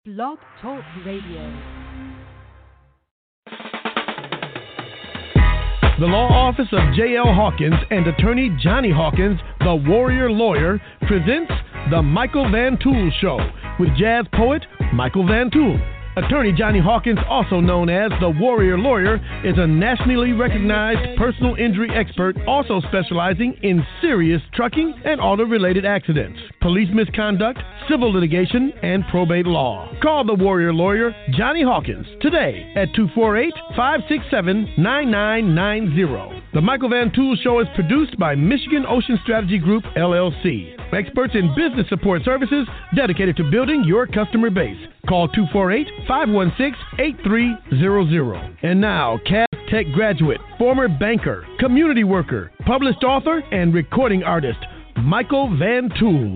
Blog Talk Radio. The law office of J.L. Hawkins and attorney Johnny Hawkins, the Warrior Lawyer, presents The Michael Van Tool Show with jazz poet Michael Van Tool. Attorney Johnny Hawkins, also known as the Warrior Lawyer, is a nationally recognized personal injury expert, also specializing in serious trucking and auto-related accidents, police misconduct, civil litigation, and probate law. Call the Warrior Lawyer, Johnny Hawkins, today at 248-567-9990. The Michael Van Tool Show is produced by Michigan Ocean Strategy Group, LLC. Experts in business support services dedicated to building your customer base. Call 248-516-8300. And now, Cass Tech graduate, former banker, community worker, published author, and recording artist, Michael Van Tool.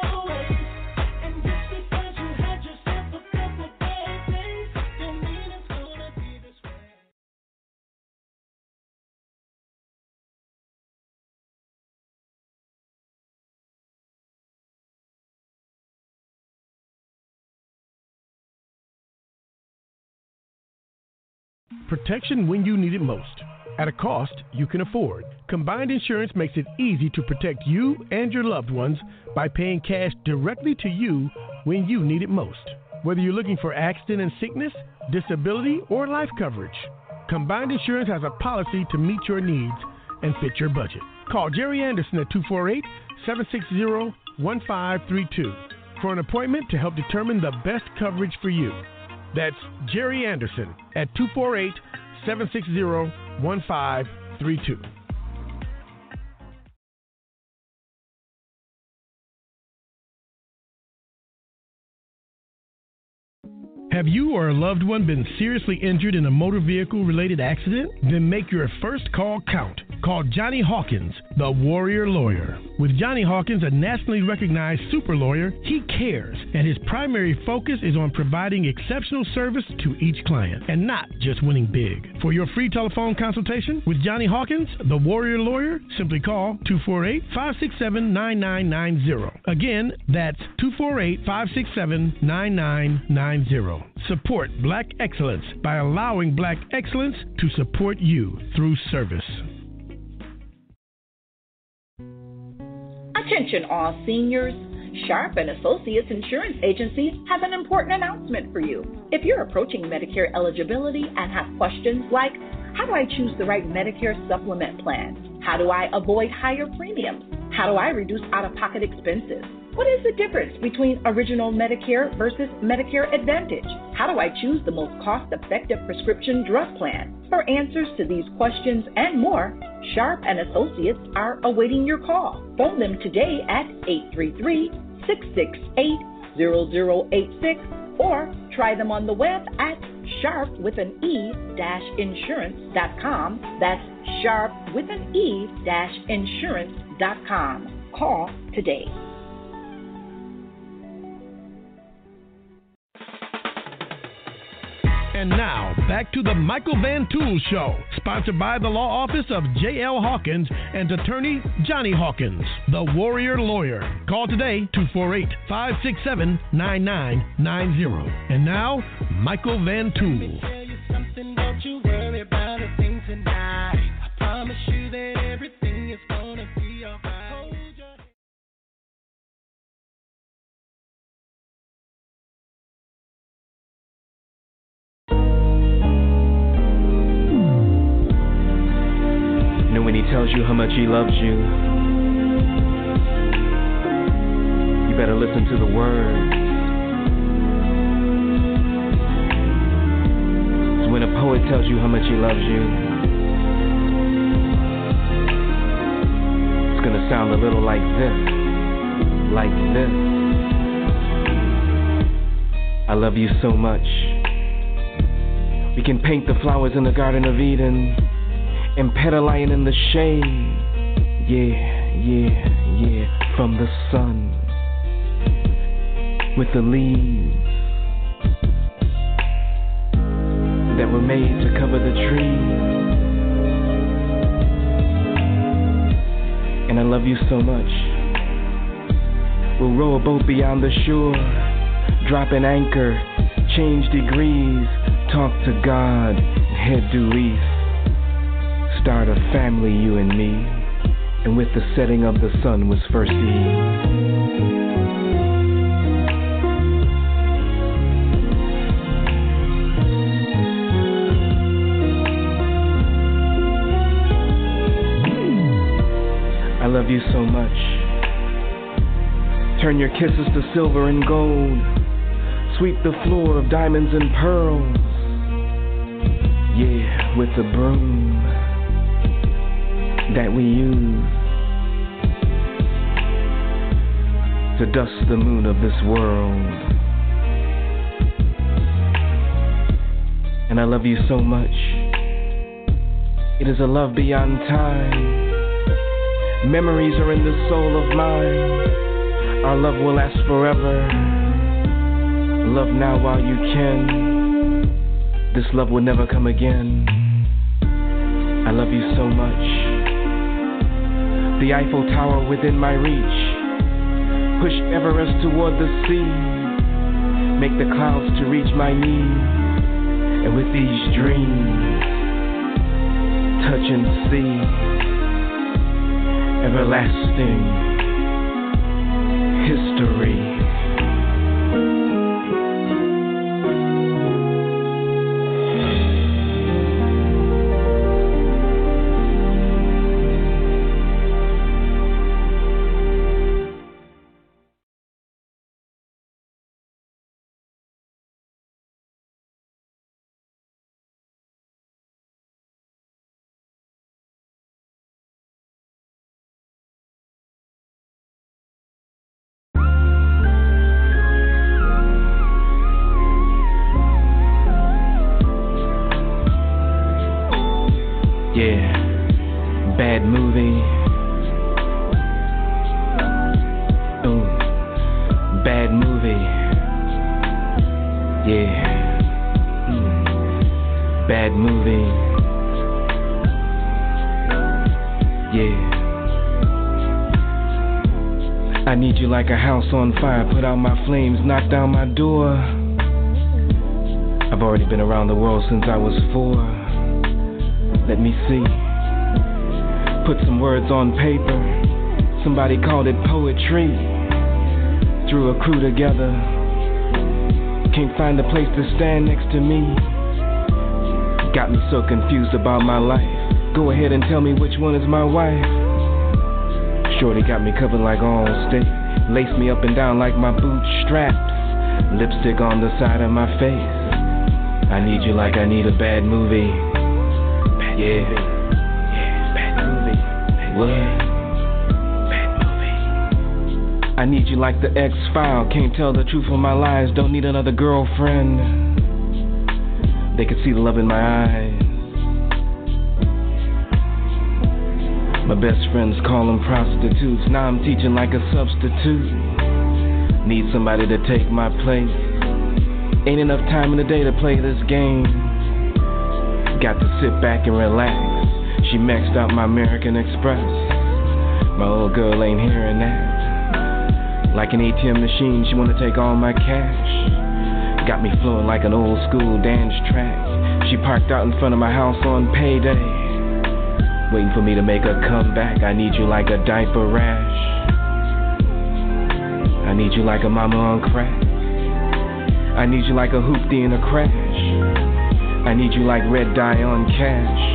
Protection when you need it most, at a cost you can afford. Combined Insurance makes it easy to protect you and your loved ones by paying cash directly to you when you need it most. Whether you're looking for accident and sickness, disability, or life coverage, Combined Insurance has a policy to meet your needs and fit your budget. Call Jerry Anderson at 248-760-1532 for an appointment to help determine the best coverage for you. That's Jerry Anderson at 248-760-1532. Have you or a loved one been seriously injured in a motor vehicle-related accident? Then make your first call count. Call Johnny Hawkins, the Warrior Lawyer. With Johnny Hawkins, a nationally recognized super lawyer, he cares, and his primary focus is on providing exceptional service to each client, and not just winning big. For your free telephone consultation with Johnny Hawkins, the Warrior Lawyer, simply call 248-567-9990. Again, that's 248-567-9990. Support Black excellence by allowing Black excellence to support you through service. Attention all seniors. Sharp and Associates Insurance Agencies have an important announcement for you. If you're approaching Medicare eligibility and have questions like, how do I choose the right Medicare supplement plan? How do I avoid higher premiums? How do I reduce out-of-pocket expenses? What is the difference between original Medicare versus Medicare Advantage? How do I choose the most cost-effective prescription drug plan? For answers to these questions and more, Sharp and Associates are awaiting your call. Phone them today at 833-668-0086 or try them on the web at sharp-insurance.com. That's sharp-insurance.com. Call today. And now, back to the Michael Van Tool Show, sponsored by the law office of J.L. Hawkins and attorney Johnny Hawkins, the Warrior Lawyer. Call today, 248-567-9990. And now, Michael Van Tool. Let me tell you something, don't you worry about a thing tonight. I promise you that everything is gonna be all right. When he tells you how much he loves you, you better listen to the words. So when a poet tells you how much he loves you, it's gonna sound a little like this, like this. I love you so much. We can paint the flowers in the Garden of Eden and petalion in the shade, yeah, from the sun, with the leaves that were made to cover the trees. And I love you so much. We'll row a boat beyond the shore drop an anchor, change degrees, talk to God, head due east. Start a family, you and me, and with the setting of the sun was first Eve. I love you so much. Turn your kisses to silver and gold. Sweep the floor of diamonds and pearls. Yeah, with the broom that we use to dust the moon of this world. And I love you so much. It is a love beyond time. Memories are in the soul of mine. Our love will last forever. Love now while you can. This love will never come again. I love you so much. The Eiffel Tower within my reach. Push Everest toward the sea. Make the clouds to reach my knees. And with these dreams, touch and see everlasting history. Bad movie. Ooh, bad movie. Yeah. Bad movie. Yeah. I need you like a house on fire. Put out my flames, knock down my door. I've already been around the world since I was 4. Let me see. Put some words on paper. Somebody called it poetry. Threw a crew together. Can't find a place to stand next to me. Got me so confused about my life. Go ahead and tell me which one is my wife. Shorty got me covered like Allstate. Laced me up and down like my boot straps. Lipstick on the side of my face. I need you like I need a bad movie. Yeah. What? Bad movie. I need you like the X-File. Can't tell the truth from my lies. Don't need another girlfriend. They could see the love in my eyes. My best friends call them prostitutes. Now I'm teaching like a substitute. Need somebody to take my place. Ain't enough time in the day to play this game. Got to sit back and relax. She maxed out my American Express. My old girl ain't hearing that. Like an ATM machine, she wanna take all my cash. Got me flowing like an old school dance track. She parked out in front of my house on payday, waiting for me to make a comeback. I need you like a diaper rash. I need you like a mama on crack. I need you like a hoopty in a crash. I need you like red dye on cash.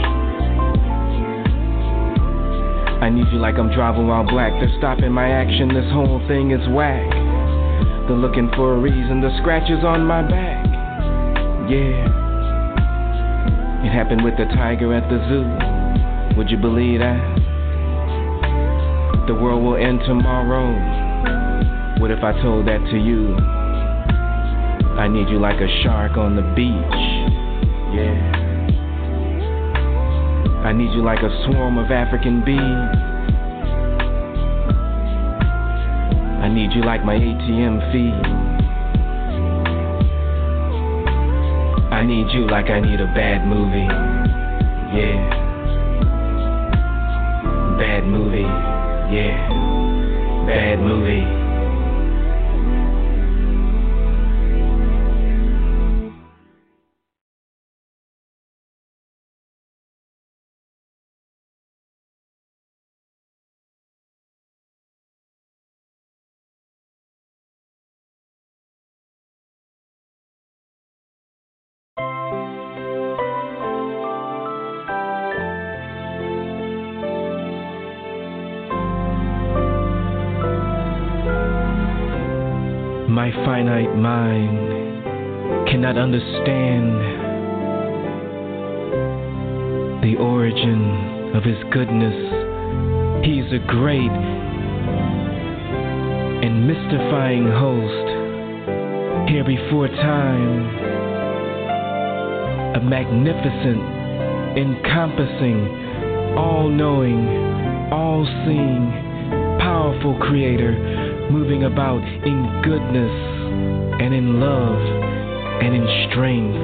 I need you like I'm driving while black. They're stopping my action, this whole thing is whack. They're looking for a reason, the scratches on my back. Yeah. It happened with the tiger at the zoo. Would you believe that? The world will end tomorrow. What if I told that to you? I need you like a shark on the beach. Yeah. I need you like a swarm of African bees. I need you like my ATM fee. I need you like I need a bad movie. Yeah. Bad movie. Yeah. Bad movie. My finite mind cannot understand the origin of his goodness. He's a great and mystifying host, here before time, a magnificent, encompassing, all-knowing, all-seeing, powerful creator, moving about in goodness and in love and in strength.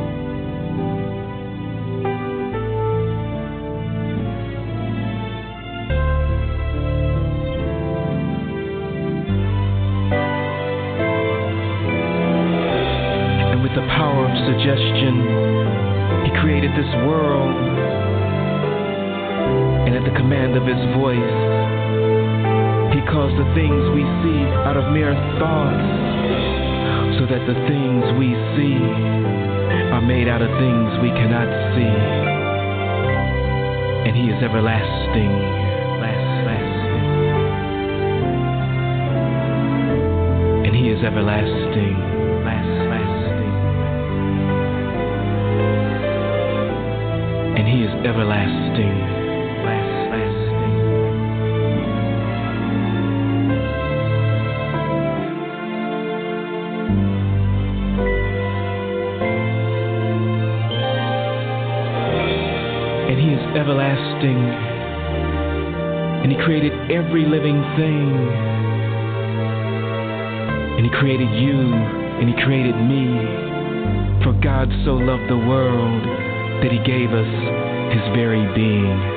And with the power of suggestion, he created this world, and at the command of his voice, he caused the things we see out of mere thoughts, so that the things we see are made out of things we cannot see. And he is everlasting, and he is everlasting, and he is everlasting. Everlasting, and he created every living thing, and he created you, and he created me. For God so loved the world that he gave us his very being.